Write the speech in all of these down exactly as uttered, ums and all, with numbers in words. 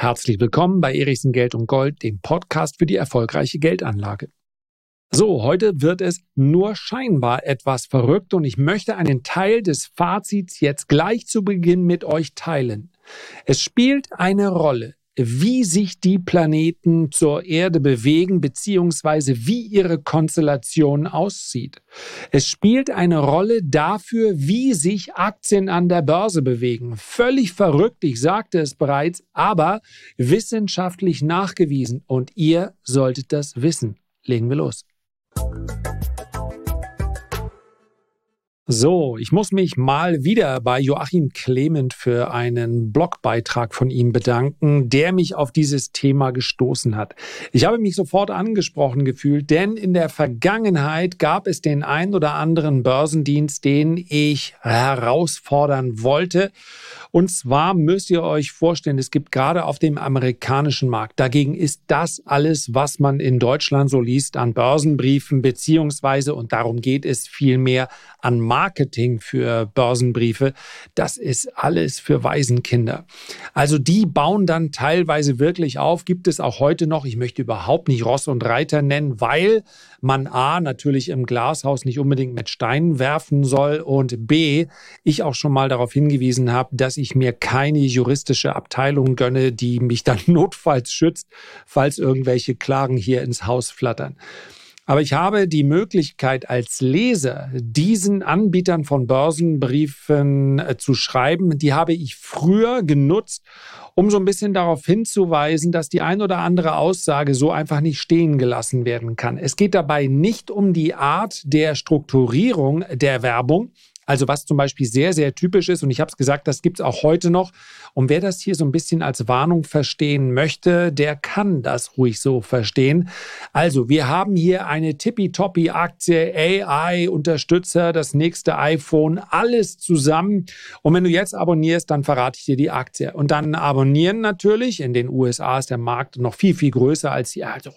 Herzlich willkommen bei Erichsen Geld und Gold, dem Podcast für die erfolgreiche Geldanlage. So, heute wird es nur scheinbar etwas verrückt und ich möchte einen Teil des Fazits jetzt gleich zu Beginn mit euch teilen. Es spielt eine Rolle, wie sich die Planeten zur Erde bewegen bzw. wie ihre Konstellation aussieht. Es spielt eine Rolle dafür, wie sich Aktien an der Börse bewegen. Völlig verrückt, ich sagte es bereits, aber wissenschaftlich nachgewiesen und ihr solltet das wissen. Legen wir los. So, ich muss mich mal wieder bei Joachim Clement für einen Blogbeitrag von ihm bedanken, der mich auf dieses Thema gestoßen hat. Ich habe mich sofort angesprochen gefühlt, denn in der Vergangenheit gab es den ein oder anderen Börsendienst, den ich herausfordern wollte. Und zwar müsst ihr euch vorstellen, es gibt gerade auf dem amerikanischen Markt, dagegen ist das alles, was man in Deutschland so liest, an Börsenbriefen beziehungsweise, und darum geht es vielmehr, an Marketing für Börsenbriefe, das ist alles für Waisenkinder. Also die bauen dann teilweise wirklich auf, gibt es auch heute noch. Ich möchte überhaupt nicht Ross und Reiter nennen, weil man A, natürlich im Glashaus nicht unbedingt mit Steinen werfen soll und B, ich auch schon mal darauf hingewiesen habe, dass ich mir keine juristische Abteilung gönne, die mich dann notfalls schützt, falls irgendwelche Klagen hier ins Haus flattern. Aber ich habe die Möglichkeit als Leser, diesen Anbietern von Börsenbriefen äh, zu schreiben, die habe ich früher genutzt, um so ein bisschen darauf hinzuweisen, dass die ein oder andere Aussage so einfach nicht stehen gelassen werden kann. Es geht dabei nicht um die Art der Strukturierung der Werbung, also was zum Beispiel sehr, sehr typisch ist, und ich habe es gesagt, das gibt es auch heute noch. Und wer das hier so ein bisschen als Warnung verstehen möchte, der kann das ruhig so verstehen. Also wir haben hier eine tippitoppi-Aktie, A I-Unterstützer, das nächste iPhone, alles zusammen. Und wenn du jetzt abonnierst, dann verrate ich dir die Aktie. Und dann abonnieren natürlich, in den U S A ist der Markt noch viel, viel größer als hier, also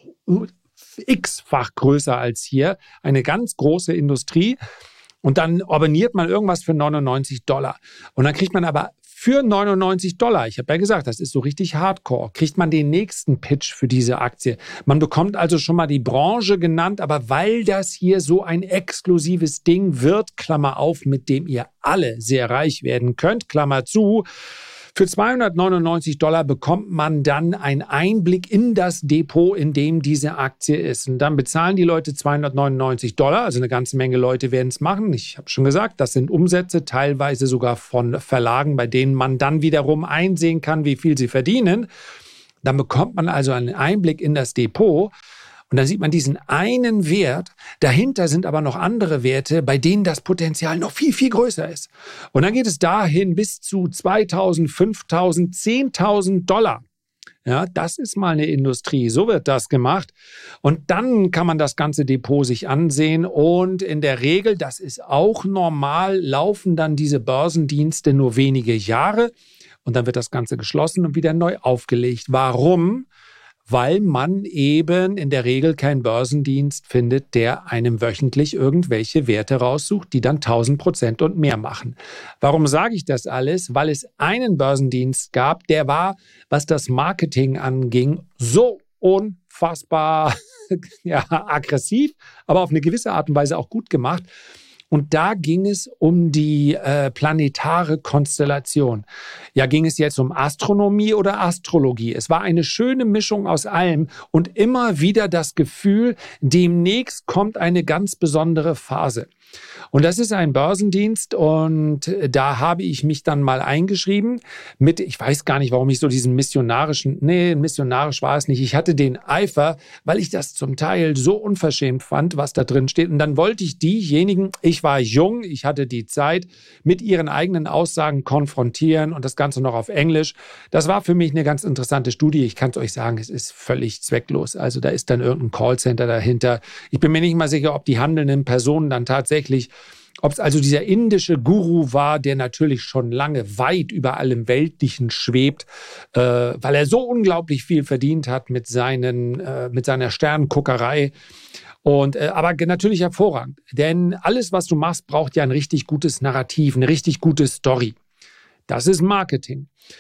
x-fach größer als hier, eine ganz große Industrie. Und dann abonniert man irgendwas für neunundneunzig Dollar. Und dann kriegt man aber für neunundneunzig Dollar, ich habe ja gesagt, das ist so richtig Hardcore, kriegt man den nächsten Pitch für diese Aktie. Man bekommt also schon mal die Branche genannt, aber weil das hier so ein exklusives Ding wird, Klammer auf, mit dem ihr alle sehr reich werden könnt, Klammer zu, für zweihundertneunundneunzig Dollar bekommt man dann einen Einblick in das Depot, in dem diese Aktie ist. Und dann bezahlen die Leute zweihundertneunundneunzig Dollar, also eine ganze Menge Leute werden es machen. Ich habe schon gesagt, das sind Umsätze, teilweise sogar von Verlagen, bei denen man dann wiederum einsehen kann, wie viel sie verdienen. Dann bekommt man also einen Einblick in das Depot. Und dann sieht man diesen einen Wert, dahinter sind aber noch andere Werte, bei denen das Potenzial noch viel, viel größer ist. Und dann geht es dahin bis zu zweitausend, fünftausend, zehntausend Dollar. Ja, das ist mal eine Industrie, so wird das gemacht. Und dann kann man das ganze Depot sich ansehen und in der Regel, das ist auch normal, laufen dann diese Börsendienste nur wenige Jahre und dann wird das Ganze geschlossen und wieder neu aufgelegt. Warum? Weil man eben in der Regel keinen Börsendienst findet, der einem wöchentlich irgendwelche Werte raussucht, die dann tausend Prozent und mehr machen. Warum sage ich das alles? Weil es einen Börsendienst gab, der war, was das Marketing anging, so unfassbar ja, aggressiv, aber auf eine gewisse Art und Weise auch gut gemacht. Und da ging es um die äh, planetare Konstellation. Ja, ging es jetzt um Astronomie oder Astrologie? Es war eine schöne Mischung aus allem und immer wieder das Gefühl, demnächst kommt eine ganz besondere Phase. Und das ist ein Börsendienst und da habe ich mich dann mal eingeschrieben mit, ich weiß gar nicht, warum ich so diesen missionarischen, nee, missionarisch war es nicht. Ich hatte den Eifer, weil ich das zum Teil so unverschämt fand, was da drin steht. Und dann wollte ich diejenigen, ich war jung, ich hatte die Zeit, mit ihren eigenen Aussagen konfrontieren und das Ganze noch auf Englisch. Das war für mich eine ganz interessante Studie. Ich kann es euch sagen, es ist völlig zwecklos. Also da ist dann irgendein Callcenter dahinter. Ich bin mir nicht mal sicher, ob die handelnden Personen dann tatsächlich ob es also dieser indische Guru war, der natürlich schon lange weit über allem Weltlichen schwebt, äh, weil er so unglaublich viel verdient hat mit, seinen, äh, mit seiner Sternenguckerei. Und, äh, aber natürlich hervorragend, denn alles, was du machst, braucht ja ein richtig gutes Narrativ, eine richtig gute Story. Das ist Marketing.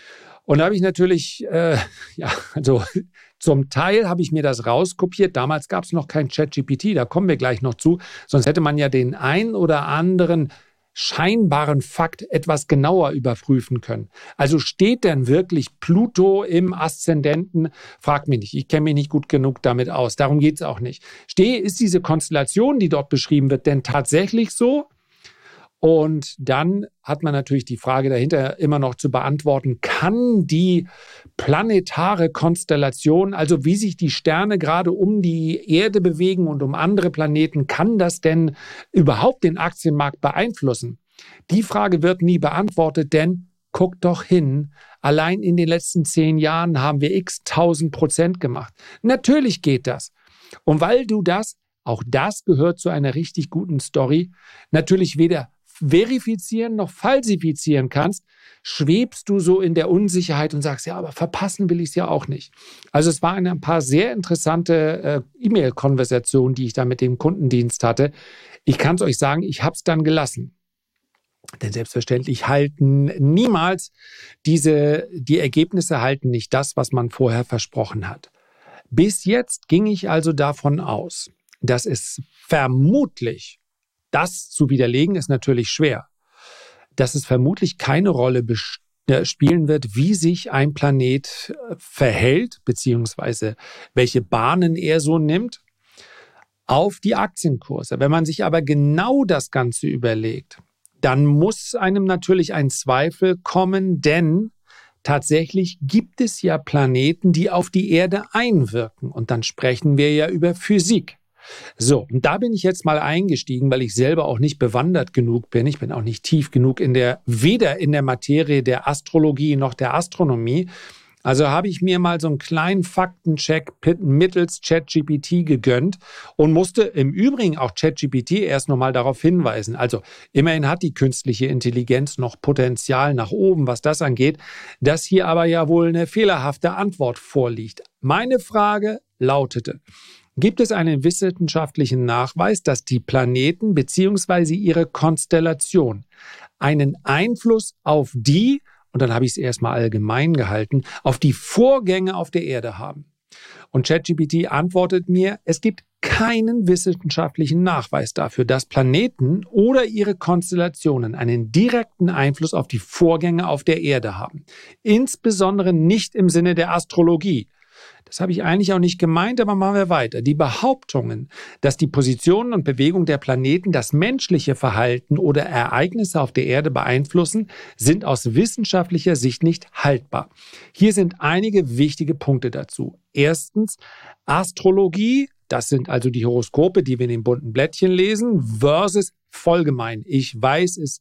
Und da habe ich natürlich, äh, ja, also zum Teil habe ich mir das rauskopiert. Damals gab es noch kein ChatGPT, da kommen wir gleich noch zu. Sonst hätte man ja den ein oder anderen scheinbaren Fakt etwas genauer überprüfen können. Also steht denn wirklich Pluto im Aszendenten? Frag mich nicht, ich kenne mich nicht gut genug damit aus. Darum geht es auch nicht. Stehe, ist diese Konstellation, die dort beschrieben wird, denn tatsächlich so? Und dann hat man natürlich die Frage dahinter immer noch zu beantworten, kann die planetare Konstellation, also wie sich die Sterne gerade um die Erde bewegen und um andere Planeten, kann das denn überhaupt den Aktienmarkt beeinflussen? Die Frage wird nie beantwortet, denn guck doch hin, allein in den letzten zehn Jahren haben wir x tausend Prozent gemacht. Natürlich geht das. Und weil du das, auch das gehört zu einer richtig guten Story, natürlich weder verifizieren noch falsifizieren kannst, schwebst du so in der Unsicherheit und sagst, ja, aber verpassen will ich es ja auch nicht. Also es waren ein paar sehr interessante äh, E-Mail-Konversationen, die ich da mit dem Kundendienst hatte. Ich kann es euch sagen, ich habe es dann gelassen. Denn selbstverständlich halten niemals diese, die Ergebnisse halten nicht das, was man vorher versprochen hat. Bis jetzt ging ich also davon aus, dass es vermutlich, das zu widerlegen ist natürlich schwer, dass es vermutlich keine Rolle spielen wird, wie sich ein Planet verhält, beziehungsweise welche Bahnen er so nimmt, auf die Aktienkurse. Wenn man sich aber genau das Ganze überlegt, dann muss einem natürlich ein Zweifel kommen, denn tatsächlich gibt es ja Planeten, die auf die Erde einwirken. Und dann sprechen wir ja über Physik. So, und da bin ich jetzt mal eingestiegen, weil ich selber auch nicht bewandert genug bin. Ich bin auch nicht tief genug in der, weder in der Materie der Astrologie noch der Astronomie. Also habe ich mir mal so einen kleinen Faktencheck mittels ChatGPT gegönnt und musste im Übrigen auch ChatGPT erst nochmal darauf hinweisen. Also immerhin hat die künstliche Intelligenz noch Potenzial nach oben, was das angeht, dass hier aber ja wohl eine fehlerhafte Antwort vorliegt. Meine Frage lautete: Gibt es einen wissenschaftlichen Nachweis, dass die Planeten bzw. ihre Konstellation einen Einfluss auf die, und dann habe ich es erstmal allgemein gehalten, auf die Vorgänge auf der Erde haben? Und ChatGPT antwortet mir, es gibt keinen wissenschaftlichen Nachweis dafür, dass Planeten oder ihre Konstellationen einen direkten Einfluss auf die Vorgänge auf der Erde haben. Insbesondere nicht im Sinne der Astrologie. Das habe ich eigentlich auch nicht gemeint, aber machen wir weiter. Die Behauptungen, dass die Positionen und Bewegung der Planeten das menschliche Verhalten oder Ereignisse auf der Erde beeinflussen, sind aus wissenschaftlicher Sicht nicht haltbar. Hier sind einige wichtige Punkte dazu. Erstens, Astrologie, das sind also die Horoskope, die wir in den bunten Blättchen lesen, versus Vollgemein. Ich weiß es,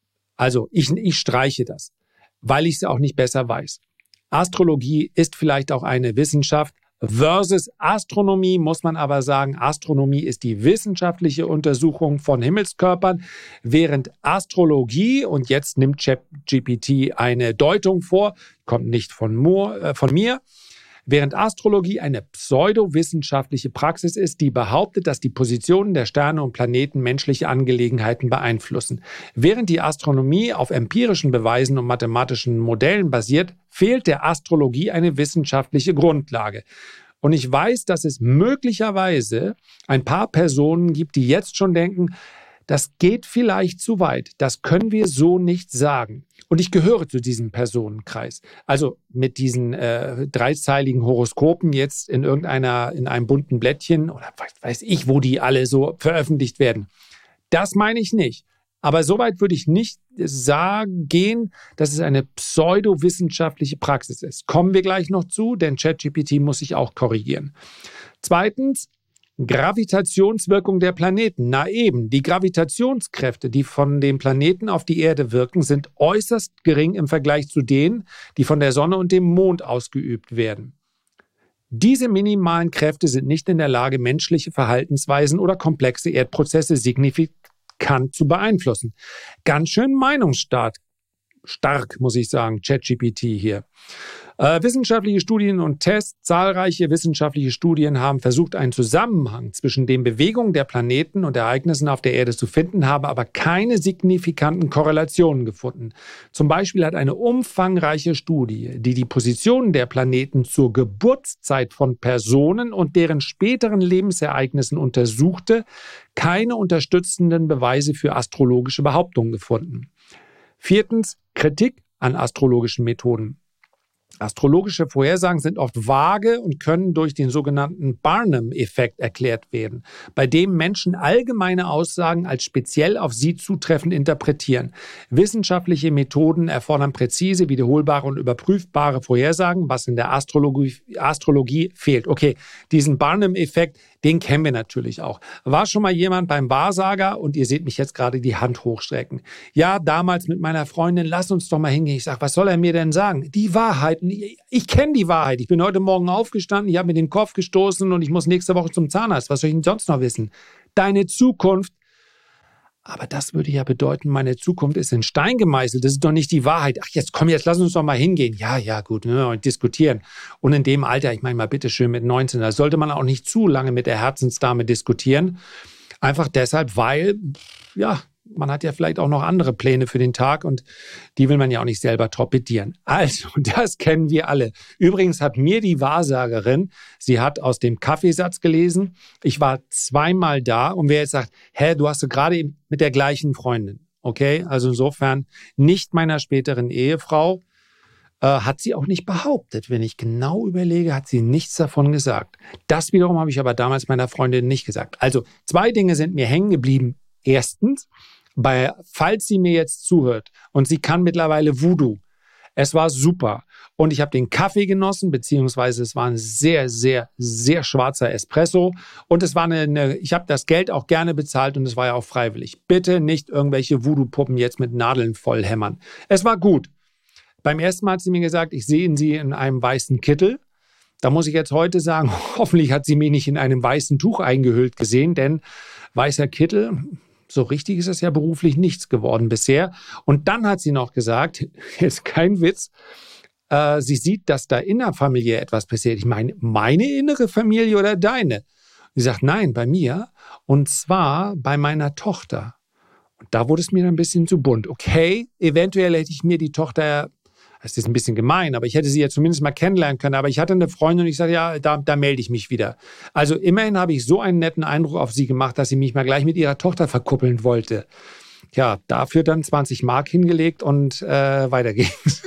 also ich, ich streiche das, weil ich es auch nicht besser weiß. Astrologie ist vielleicht auch eine Wissenschaft versus Astronomie, muss man aber sagen, Astronomie ist die wissenschaftliche Untersuchung von Himmelskörpern, während Astrologie, und jetzt nimmt ChatGPT eine Deutung vor, kommt nicht von, Moore, äh, von mir, während Astrologie eine pseudowissenschaftliche Praxis ist, die behauptet, dass die Positionen der Sterne und Planeten menschliche Angelegenheiten beeinflussen. Während die Astronomie auf empirischen Beweisen und mathematischen Modellen basiert, fehlt der Astrologie eine wissenschaftliche Grundlage. Und ich weiß, dass es möglicherweise ein paar Personen gibt, die jetzt schon denken, das geht vielleicht zu weit. Das können wir so nicht sagen. Und ich gehöre zu diesem Personenkreis. Also mit diesen äh, dreizeiligen Horoskopen jetzt in irgendeiner, in einem bunten Blättchen oder weiß ich, wo die alle so veröffentlicht werden. Das meine ich nicht. Aber soweit würde ich nicht sagen, gehen, dass es eine pseudowissenschaftliche Praxis ist. Kommen wir gleich noch zu, denn ChatGPT muss sich auch korrigieren. Zweitens, Gravitationswirkung der Planeten. Na eben, die Gravitationskräfte, die von den Planeten auf die Erde wirken, sind äußerst gering im Vergleich zu denen, die von der Sonne und dem Mond ausgeübt werden. Diese minimalen Kräfte sind nicht in der Lage, menschliche Verhaltensweisen oder komplexe Erdprozesse signifikant zu beeinflussen. Ganz schön meinungsstark, stark, muss ich sagen, ChatGPT hier. Äh, wissenschaftliche Studien und Tests, zahlreiche wissenschaftliche Studien haben versucht, einen Zusammenhang zwischen den Bewegungen der Planeten und Ereignissen auf der Erde zu finden, haben aber keine signifikanten Korrelationen gefunden. Zum Beispiel hat eine umfangreiche Studie, die die Positionen der Planeten zur Geburtszeit von Personen und deren späteren Lebensereignissen untersuchte, keine unterstützenden Beweise für astrologische Behauptungen gefunden. Viertens, Kritik an astrologischen Methoden. Astrologische Vorhersagen sind oft vage und können durch den sogenannten Barnum-Effekt erklärt werden, bei dem Menschen allgemeine Aussagen als speziell auf sie zutreffend interpretieren. Wissenschaftliche Methoden erfordern präzise, wiederholbare und überprüfbare Vorhersagen, was in der Astrologie, Astrologie fehlt. Okay, diesen Barnum-Effekt, den kennen wir natürlich auch. War schon mal jemand beim Wahrsager und ihr seht mich jetzt gerade die Hand hochstrecken. Ja, damals mit meiner Freundin, lass uns doch mal hingehen. Ich sage, was soll er mir denn sagen? Die Wahrheit. Ich, ich kenne die Wahrheit. Ich bin heute Morgen aufgestanden, ich habe mir den Kopf gestoßen und ich muss nächste Woche zum Zahnarzt. Was soll ich denn sonst noch wissen? Deine Zukunft. Aber das würde ja bedeuten, meine Zukunft ist in Stein gemeißelt. Das ist doch nicht die Wahrheit. Ach, jetzt komm, jetzt lass uns doch mal hingehen. Ja, ja, gut, ne, und diskutieren. Und in dem Alter, ich meine mal bitteschön mit neunzehn, da sollte man auch nicht zu lange mit der Herzensdame diskutieren. Einfach deshalb, weil, ja, man hat ja vielleicht auch noch andere Pläne für den Tag und die will man ja auch nicht selber torpedieren. Also, das kennen wir alle. Übrigens hat mir die Wahrsagerin, sie hat aus dem Kaffeesatz gelesen, ich war zweimal da und wer jetzt sagt, hä, du hast du gerade mit der gleichen Freundin, okay? Also insofern nicht meiner späteren Ehefrau, äh, hat sie auch nicht behauptet. Wenn ich genau überlege, hat sie nichts davon gesagt. Das wiederum habe ich aber damals meiner Freundin nicht gesagt. Also, zwei Dinge sind mir hängen geblieben. Erstens, bei, falls sie mir jetzt zuhört und sie kann mittlerweile Voodoo. Es war super. Und ich habe den Kaffee genossen, beziehungsweise es war ein sehr, sehr, sehr schwarzer Espresso. Und es war eine, eine ich habe das Geld auch gerne bezahlt und es war ja auch freiwillig. Bitte nicht irgendwelche Voodoo-Puppen jetzt mit Nadeln voll hämmern. Es war gut. Beim ersten Mal hat sie mir gesagt, ich sehe sie in einem weißen Kittel. Da muss ich jetzt heute sagen, hoffentlich hat sie mich nicht in einem weißen Tuch eingehüllt gesehen, denn weißer Kittel, so richtig ist es ja beruflich nichts geworden bisher. Und dann hat sie noch gesagt, jetzt kein Witz, äh, sie sieht, dass da innerfamiliär etwas passiert. Ich meine, meine innere Familie oder deine? Sie sagt, nein, bei mir. Und zwar bei meiner Tochter. Und da wurde es mir dann ein bisschen zu bunt. Okay, eventuell hätte ich mir die Tochter, das ist ein bisschen gemein, aber ich hätte sie ja zumindest mal kennenlernen können. Aber ich hatte eine Freundin und ich sagte, ja, da, da melde ich mich wieder. Also immerhin habe ich so einen netten Eindruck auf sie gemacht, dass sie mich mal gleich mit ihrer Tochter verkuppeln wollte. Ja, dafür dann zwanzig Mark hingelegt und äh, weiter ging's.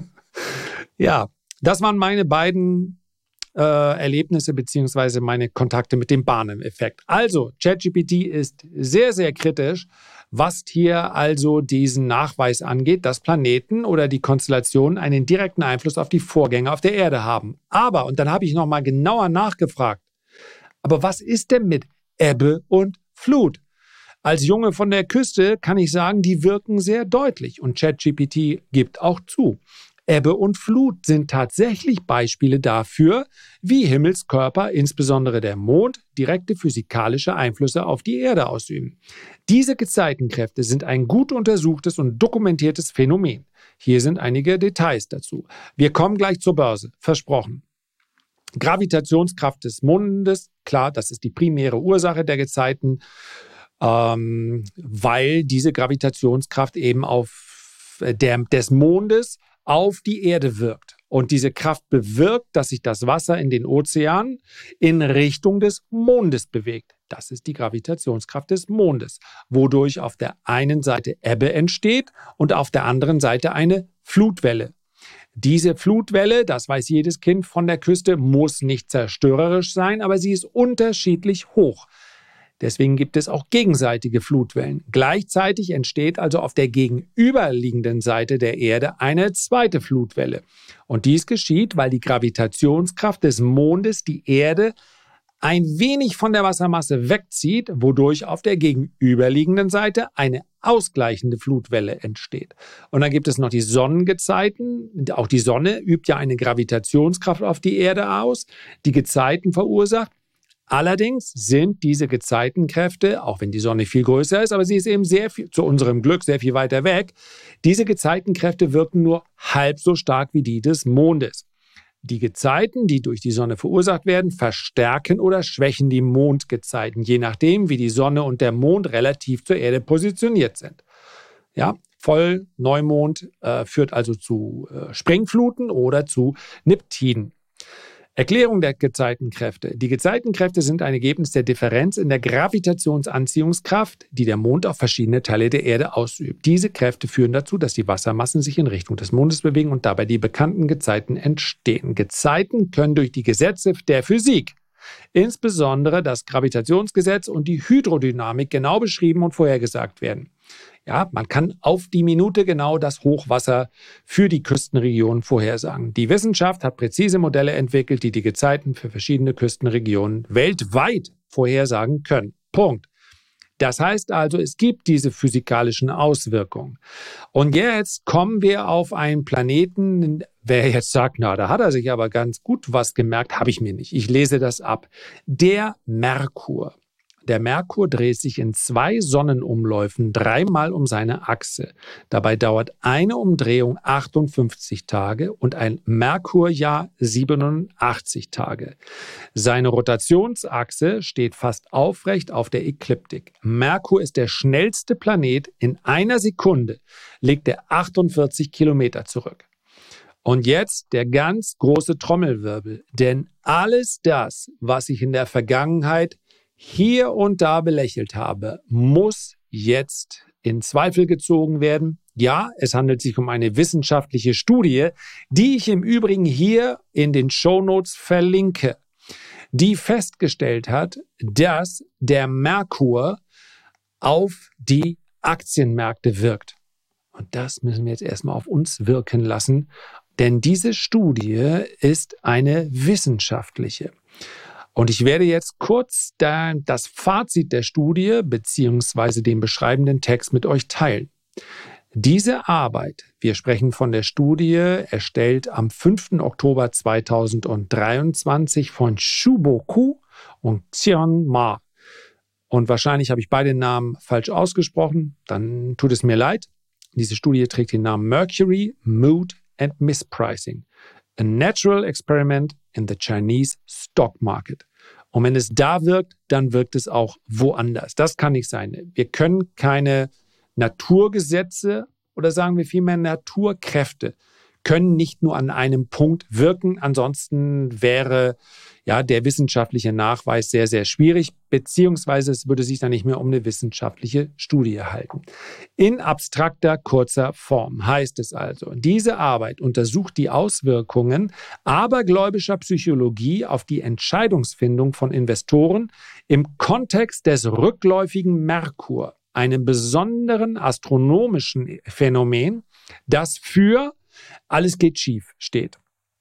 Ja, das waren meine beiden äh, Erlebnisse beziehungsweise meine Kontakte mit dem Barnum-Effekt. Also, ChatGPT ist sehr, sehr kritisch, was hier also diesen Nachweis angeht, dass Planeten oder die Konstellationen einen direkten Einfluss auf die Vorgänge auf der Erde haben. Aber, und dann habe ich nochmal genauer nachgefragt, aber was ist denn mit Ebbe und Flut? Als Junge von der Küste kann ich sagen, die wirken sehr deutlich und ChatGPT gibt auch zu. Ebbe und Flut sind tatsächlich Beispiele dafür, wie Himmelskörper, insbesondere der Mond, direkte physikalische Einflüsse auf die Erde ausüben. Diese Gezeitenkräfte sind ein gut untersuchtes und dokumentiertes Phänomen. Hier sind einige Details dazu. Wir kommen gleich zur Börse, versprochen. Gravitationskraft des Mondes, klar, das ist die primäre Ursache der Gezeiten, ähm, weil diese Gravitationskraft eben auf der, des Mondes auf die Erde wirkt. Und diese Kraft bewirkt, dass sich das Wasser in den Ozeanen in Richtung des Mondes bewegt. Das ist die Gravitationskraft des Mondes, wodurch auf der einen Seite Ebbe entsteht und auf der anderen Seite eine Flutwelle. Diese Flutwelle, das weiß jedes Kind von der Küste, muss nicht zerstörerisch sein, aber sie ist unterschiedlich hoch. Deswegen gibt es auch gegenseitige Flutwellen. Gleichzeitig entsteht also auf der gegenüberliegenden Seite der Erde eine zweite Flutwelle. Und dies geschieht, weil die Gravitationskraft des Mondes die Erde ein wenig von der Wassermasse wegzieht, wodurch auf der gegenüberliegenden Seite eine ausgleichende Flutwelle entsteht. Und dann gibt es noch die Sonnengezeiten. Auch die Sonne übt ja eine Gravitationskraft auf die Erde aus, die Gezeiten verursacht. Allerdings sind diese Gezeitenkräfte, auch wenn die Sonne viel größer ist, aber sie ist eben sehr viel, zu unserem Glück sehr viel weiter weg, diese Gezeitenkräfte wirken nur halb so stark wie die des Mondes. Die Gezeiten, die durch die Sonne verursacht werden, verstärken oder schwächen die Mondgezeiten, je nachdem, wie die Sonne und der Mond relativ zur Erde positioniert sind. Ja, Voll-, Neumond äh, führt also zu äh, Springfluten oder zu Niptiden. Erklärung der Gezeitenkräfte. Die Gezeitenkräfte sind ein Ergebnis der Differenz in der Gravitationsanziehungskraft, die der Mond auf verschiedene Teile der Erde ausübt. Diese Kräfte führen dazu, dass die Wassermassen sich in Richtung des Mondes bewegen und dabei die bekannten Gezeiten entstehen. Gezeiten können durch die Gesetze der Physik, insbesondere das Gravitationsgesetz und die Hydrodynamik, genau beschrieben und vorhergesagt werden. Ja, man kann auf die Minute genau das Hochwasser für die Küstenregionen vorhersagen. Die Wissenschaft hat präzise Modelle entwickelt, die die Gezeiten für verschiedene Küstenregionen weltweit vorhersagen können. Punkt. Das heißt also, es gibt diese physikalischen Auswirkungen. Und jetzt kommen wir auf einen Planeten, wer jetzt sagt, na, da hat er sich aber ganz gut was gemerkt, habe ich mir nicht. Ich lese das ab. Der Merkur. Der Merkur dreht sich in zwei Sonnenumläufen dreimal um seine Achse. Dabei dauert eine Umdrehung achtundfünfzig Tage und ein Merkurjahr siebenundachtzig Tage. Seine Rotationsachse steht fast aufrecht auf der Ekliptik. Merkur ist der schnellste Planet. In einer Sekunde legt er achtundvierzig Kilometer zurück. Und jetzt der ganz große Trommelwirbel. Denn alles das, was ich in der Vergangenheit hier und da belächelt habe, muss jetzt in Zweifel gezogen werden. Ja, es handelt sich um eine wissenschaftliche Studie, die ich im Übrigen hier in den Shownotes verlinke, die festgestellt hat, dass der Merkur auf die Aktienmärkte wirkt. Und das müssen wir jetzt erstmal auf uns wirken lassen, denn diese Studie ist eine wissenschaftliche. Und ich werde jetzt kurz da das Fazit der Studie bzw. den beschreibenden Text mit euch teilen. Diese Arbeit, wir sprechen von der Studie, erstellt am fünften Oktober zweitausenddreiundzwanzig von Shuboku und Xian Ma. Und wahrscheinlich habe ich beide Namen falsch ausgesprochen, dann tut es mir leid. Diese Studie trägt den Namen Mercury, Mood and Mispricing. A Natural Experiment in the Chinese Stock Market. Und wenn es da wirkt, dann wirkt es auch woanders. Das kann nicht sein. Wir können keine Naturgesetze oder sagen wir vielmehr Naturkräfte können nicht nur an einem Punkt wirken. Ansonsten wäre ja der wissenschaftliche Nachweis sehr, sehr schwierig, beziehungsweise es würde sich dann nicht mehr um eine wissenschaftliche Studie halten. In abstrakter, kurzer Form heißt es also, diese Arbeit untersucht die Auswirkungen abergläubischer Psychologie auf die Entscheidungsfindung von Investoren im Kontext des rückläufigen Merkur, einem besonderen astronomischen Phänomen, das für alles geht schief steht.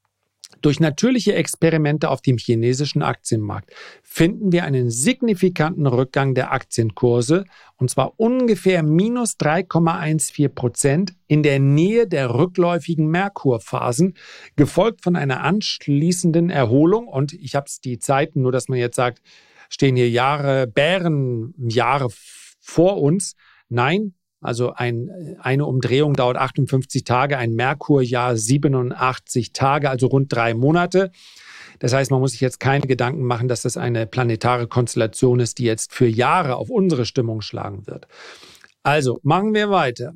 Durch natürliche Experimente auf dem chinesischen Aktienmarkt finden wir einen signifikanten Rückgang der Aktienkurse, und zwar ungefähr minus drei Komma vierzehn Prozent in der Nähe der rückläufigen Merkurphasen, gefolgt von einer anschließenden Erholung. Und ich habe die Zeiten, nur dass man jetzt sagt, stehen hier Jahre, Bärenjahre vor uns. Nein, also ein, eine Umdrehung dauert achtundfünfzig Tage, ein Merkurjahr siebenundachtzig Tage, also rund drei Monate. Das heißt, man muss sich jetzt keine Gedanken machen, dass das eine planetare Konstellation ist, die jetzt für Jahre auf unsere Stimmung schlagen wird. Also, machen wir weiter.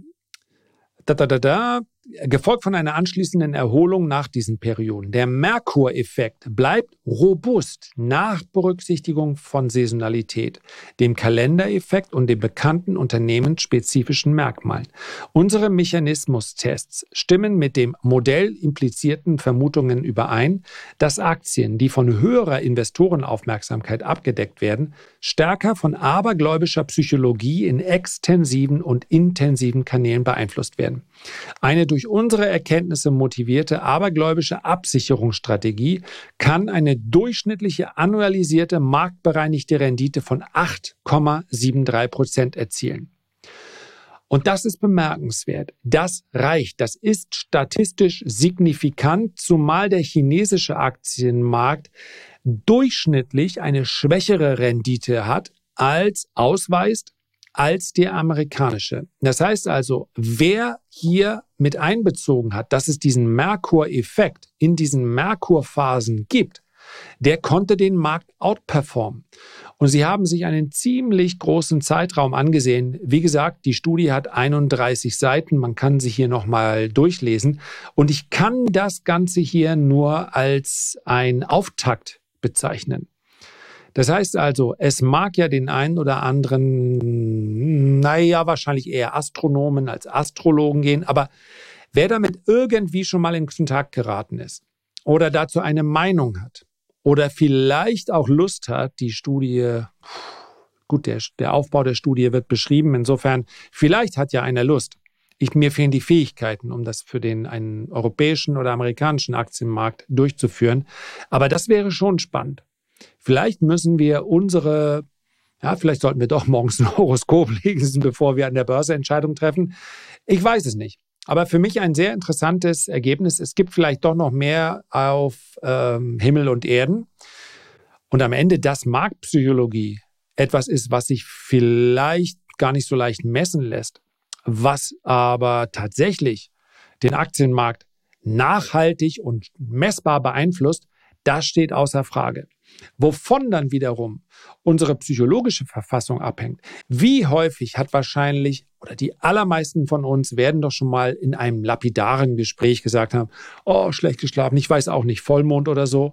Da, da, da, da. Gefolgt von einer anschließenden Erholung nach diesen Perioden. Der Merkur-Effekt bleibt robust nach Berücksichtigung von Saisonalität, dem Kalendereffekt und den bekannten unternehmensspezifischen Merkmalen. Unsere Mechanismustests stimmen mit dem Modell implizierten Vermutungen überein, dass Aktien, die von höherer Investorenaufmerksamkeit abgedeckt werden, stärker von abergläubischer Psychologie in extensiven und intensiven Kanälen beeinflusst werden. Eine durch unsere Erkenntnisse motivierte abergläubische Absicherungsstrategie kann eine durchschnittliche annualisierte marktbereinigte Rendite von acht Komma dreiundsiebzig Prozent erzielen. Und das ist bemerkenswert. Das reicht. Das ist statistisch signifikant, zumal der chinesische Aktienmarkt durchschnittlich eine schwächere Rendite hat als ausweist als der amerikanische. Das heißt also, wer hier mit einbezogen hat, dass es diesen Merkur-Effekt in diesen Merkur-Phasen gibt, der konnte den Markt outperformen. Und sie haben sich einen ziemlich großen Zeitraum angesehen. Wie gesagt, die Studie hat einunddreißig Seiten. Man kann sie hier nochmal durchlesen. Und ich kann das Ganze hier nur als ein Auftakt bezeichnen. Das heißt also, es mag ja den einen oder anderen, naja, wahrscheinlich eher Astronomen als Astrologen gehen, aber wer damit irgendwie schon mal in Kontakt geraten ist oder dazu eine Meinung hat oder vielleicht auch Lust hat, die Studie, gut, der, der Aufbau der Studie wird beschrieben, insofern, vielleicht hat ja einer Lust. Ich, mir fehlen die Fähigkeiten, um das für den einen europäischen oder amerikanischen Aktienmarkt durchzuführen, aber das wäre schon spannend. Vielleicht müssen wir unsere, ja, vielleicht sollten wir doch morgens ein Horoskop lesen, bevor wir an der Börse Entscheidungen treffen. Ich weiß es nicht. Aber für mich ein sehr interessantes Ergebnis. Es gibt vielleicht doch noch mehr auf ähm, Himmel und Erden. Und am Ende, dass Marktpsychologie etwas ist, was sich vielleicht gar nicht so leicht messen lässt, was aber tatsächlich den Aktienmarkt nachhaltig und messbar beeinflusst, das steht außer Frage. Wovon dann wiederum unsere psychologische Verfassung abhängt. Wie häufig hat wahrscheinlich, oder die allermeisten von uns werden doch schon mal in einem lapidaren Gespräch gesagt haben, oh, schlecht geschlafen, ich weiß auch nicht, Vollmond oder so.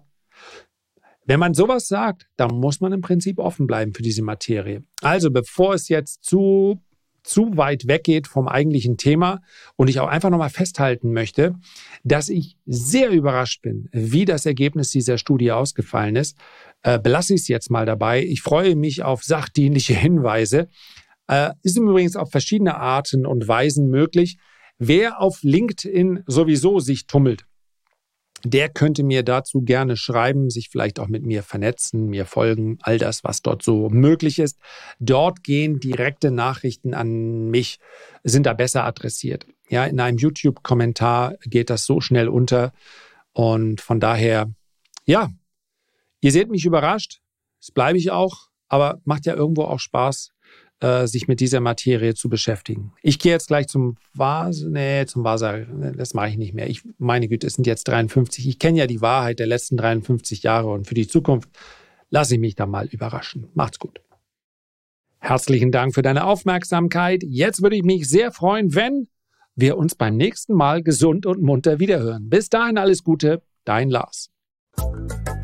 Wenn man sowas sagt, dann muss man im Prinzip offen bleiben für diese Materie. Also bevor es jetzt zu zu weit weggeht vom eigentlichen Thema und ich auch einfach nochmal festhalten möchte, dass ich sehr überrascht bin, wie das Ergebnis dieser Studie ausgefallen ist. Äh, belasse ich es jetzt mal dabei. Ich freue mich auf sachdienliche Hinweise. Äh, ist übrigens auf verschiedene Arten und Weisen möglich. Wer auf LinkedIn sowieso sich tummelt, der könnte mir dazu gerne schreiben, sich vielleicht auch mit mir vernetzen, mir folgen, all das, was dort so möglich ist. Dort gehen direkte Nachrichten an mich, sind da besser adressiert. Ja, in einem YouTube-Kommentar geht das so schnell unter. Und von daher, ja, ihr seht mich überrascht, das bleibe ich auch, aber macht ja irgendwo auch Spaß, sich mit dieser Materie zu beschäftigen. Ich gehe jetzt gleich zum Vasa, nee, zum Vasa, das mache ich nicht mehr. Ich, meine Güte, es sind jetzt dreiundfünfzig. Ich kenne ja die Wahrheit der letzten dreiundfünfzig Jahre und für die Zukunft lasse ich mich da mal überraschen. Macht's gut. Herzlichen Dank für deine Aufmerksamkeit. Jetzt würde ich mich sehr freuen, wenn wir uns beim nächsten Mal gesund und munter wiederhören. Bis dahin alles Gute, dein Lars.